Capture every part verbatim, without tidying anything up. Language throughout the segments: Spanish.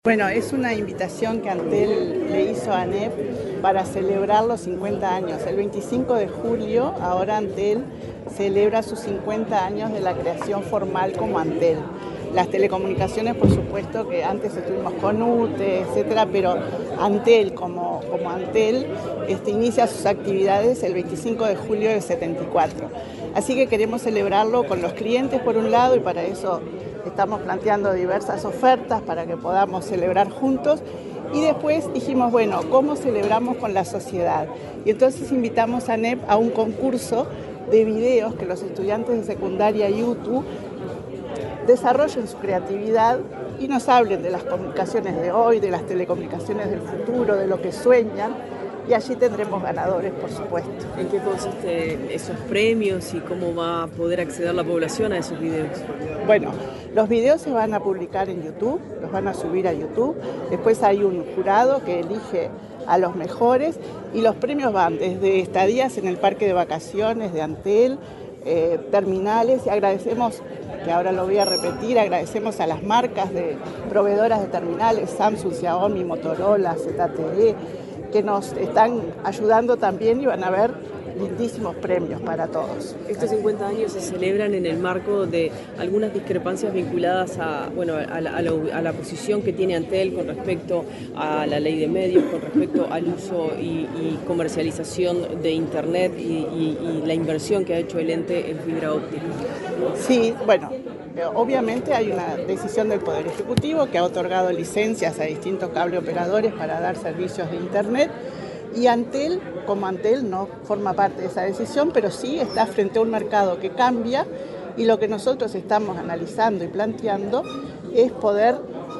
Bueno, es una invitación que Antel le hizo a ANEP para celebrar los cincuenta años. El veinticinco de julio, ahora Antel celebra sus cincuenta años de la creación formal como Antel. Las telecomunicaciones, por supuesto, que antes estuvimos con U T E, etcétera, pero Antel, como, como Antel, este, inicia sus actividades el veinticinco de julio del setenta y cuatro. Así que queremos celebrarlo con los clientes por un lado, y para eso estamos planteando diversas ofertas para que podamos celebrar juntos. Y después dijimos, bueno, ¿cómo celebramos con la sociedad? Y entonces invitamos a ANEP a un concurso de videos que los estudiantes de secundaria y U T U desarrollen su creatividad y nos hablen de las comunicaciones de hoy, de las telecomunicaciones del futuro, de lo que sueñan. Y allí tendremos ganadores, por supuesto. ¿En qué consiste esos premios y cómo va a poder acceder la población a esos videos? Bueno, los videos se van a publicar en YouTube, los van a subir a YouTube. Después hay un jurado que elige a los mejores y los premios van desde estadías en el parque de vacaciones de Antel, eh, terminales, y agradecemos, que ahora lo voy a repetir, agradecemos a las marcas de proveedoras de terminales, Samsung, Xiaomi, Motorola, Z T E, que nos están ayudando también, y van a haber lindísimos premios para todos. Estos cincuenta años se celebran en el marco de algunas discrepancias vinculadas a, bueno, a, la, a, la, a la posición que tiene Antel con respecto a la ley de medios, con respecto al uso y, y comercialización de Internet y, y, y la inversión que ha hecho el ente en fibra óptica. Sí, bueno, obviamente hay una decisión del Poder Ejecutivo que ha otorgado licencias a distintos cable operadores para dar servicios de Internet, y Antel, como Antel, no forma parte de esa decisión, pero sí está frente a un mercado que cambia, y lo que nosotros estamos analizando y planteando es poder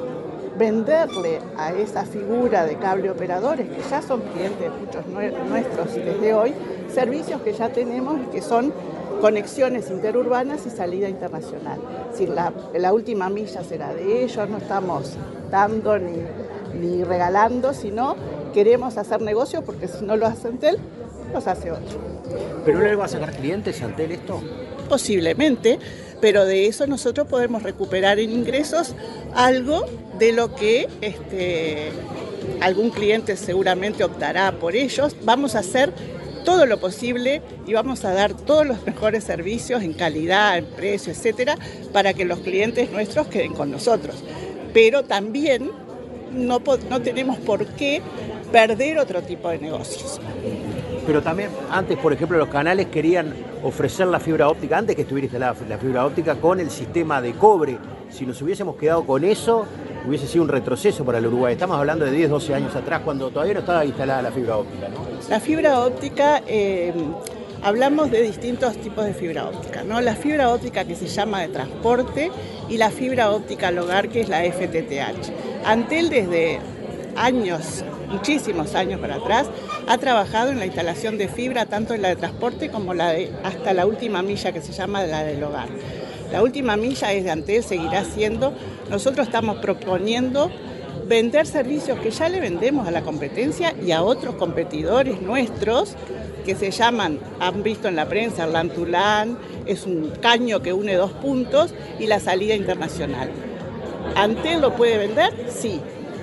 venderle a esa figura de cable operadores, que ya son clientes muchos nuestros desde hoy, servicios que ya tenemos y que son conexiones interurbanas y salida internacional. Es decir, la, la última milla será de ellos, no estamos dando ni, ni regalando, sino queremos hacer negocio, porque si no lo hace Antel, los hace otro. ¿Pero no le va a sacar clientes a Antel esto? Posiblemente, pero de eso nosotros podemos recuperar en ingresos algo de lo que este, algún cliente seguramente optará por ellos. Vamos a hacer todo lo posible y vamos a dar todos los mejores servicios en calidad, en precio, etcétera, para que los clientes nuestros queden con nosotros. Pero también no, no tenemos por qué perder otro tipo de negocios. Pero también antes, por ejemplo, los canales querían ofrecer la fibra óptica, antes que estuviera instalada la fibra óptica, con el sistema de cobre. Si nos hubiésemos quedado con eso, hubiese sido un retroceso para el Uruguay. Estamos hablando de diez, doce años atrás, cuando todavía no estaba instalada la fibra óptica, ¿no? La fibra óptica, eh, hablamos de distintos tipos de fibra óptica, ¿no? La fibra óptica que se llama de transporte y la fibra óptica al hogar, que es la F T T H. Antel desde años, muchísimos años para atrás, ha trabajado en la instalación de fibra, tanto en la de transporte como la de hasta la última milla, que se llama la del hogar. La última milla es de Antel, seguirá siendo. Nosotros estamos proponiendo vender servicios que ya le vendemos a la competencia y a otros competidores nuestros, que se llaman, han visto en la prensa, LAN to LAN, es un caño que une dos puntos, y la salida internacional. ¿Antel lo puede vender? Sí.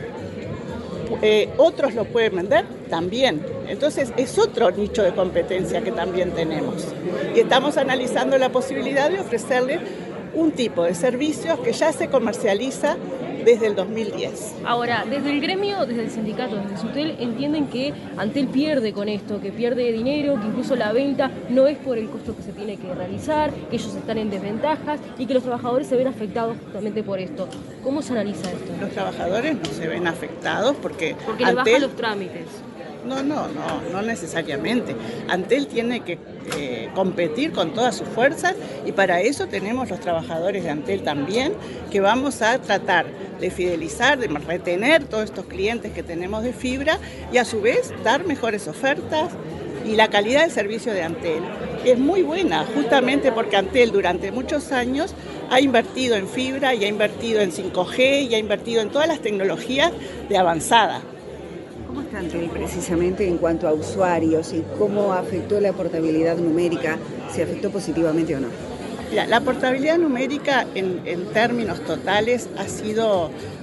Eh, ¿Otros lo pueden vender? También. Entonces es otro nicho de competencia que también tenemos. Y estamos analizando la posibilidad de ofrecerle un tipo de servicios que ya se comercializa desde el dos mil diez. Ahora, desde el gremio, desde el sindicato, desde SUTEL, entienden que Antel pierde con esto, que pierde dinero, que incluso la venta no es por el costo que se tiene que realizar, que ellos están en desventajas y que los trabajadores se ven afectados justamente por esto. ¿Cómo se analiza esto? Los trabajadores no se ven afectados porque Porque le bajan los trámites. No, no, no, no necesariamente. Antel tiene que eh, competir con todas sus fuerzas, y para eso tenemos los trabajadores de Antel también, que vamos a tratar de fidelizar, de retener todos estos clientes que tenemos de fibra, y a su vez dar mejores ofertas. Y la calidad del servicio de Antel es muy buena, justamente porque Antel durante muchos años ha invertido en fibra y ha invertido en cinco G y ha invertido en todas las tecnologías de avanzada. ¿Cómo está Antel precisamente en cuanto a usuarios y cómo afectó la portabilidad numérica, si afectó positivamente o no? Mira, la portabilidad numérica en, en términos totales ha sido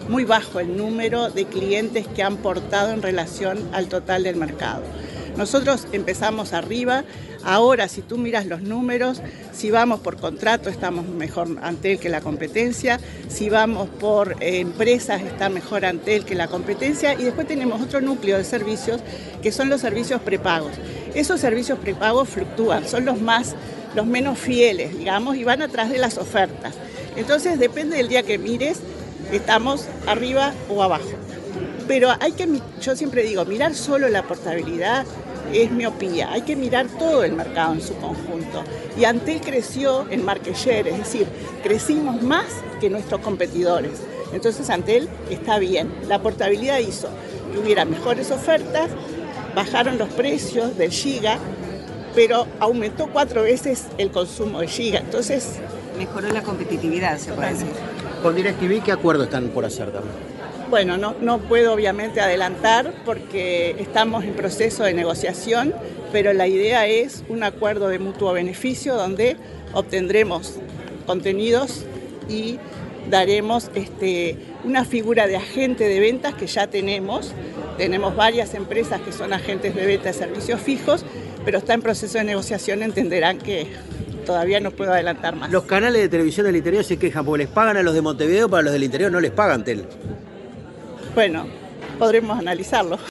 muy bajo el número de clientes que han portado en relación al total del mercado. Nosotros empezamos arriba, ahora si tú miras los números, si vamos por contrato estamos mejor Antel que la competencia, si vamos por eh, empresas está mejor Antel que la competencia, y después tenemos otro núcleo de servicios que son los servicios prepagos. Esos servicios prepagos fluctúan, son los más, los menos fieles, digamos, y van atrás de las ofertas. Entonces depende del día que mires, estamos arriba o abajo. Pero hay que, yo siempre digo, mirar solo la portabilidad es miopía, hay que mirar todo el mercado en su conjunto. Y Antel creció en market share, es decir, crecimos más que nuestros competidores. Entonces Antel está bien. La portabilidad hizo que hubiera mejores ofertas, bajaron los precios del giga, pero aumentó cuatro veces el consumo de giga. Entonces mejoró la competitividad, se puede decir. Con DirecTV, ¿qué acuerdo están por hacer también? Bueno, no, no puedo obviamente adelantar porque estamos en proceso de negociación, pero la idea es un acuerdo de mutuo beneficio donde obtendremos contenidos y daremos este, una figura de agente de ventas que ya tenemos. Tenemos varias empresas que son agentes de venta de servicios fijos, pero está en proceso de negociación, entenderán que todavía no puedo adelantar más. Los canales de televisión del interior se quejan porque les pagan a los de Montevideo, para los del interior no les pagan Tel. Bueno, podremos analizarlo.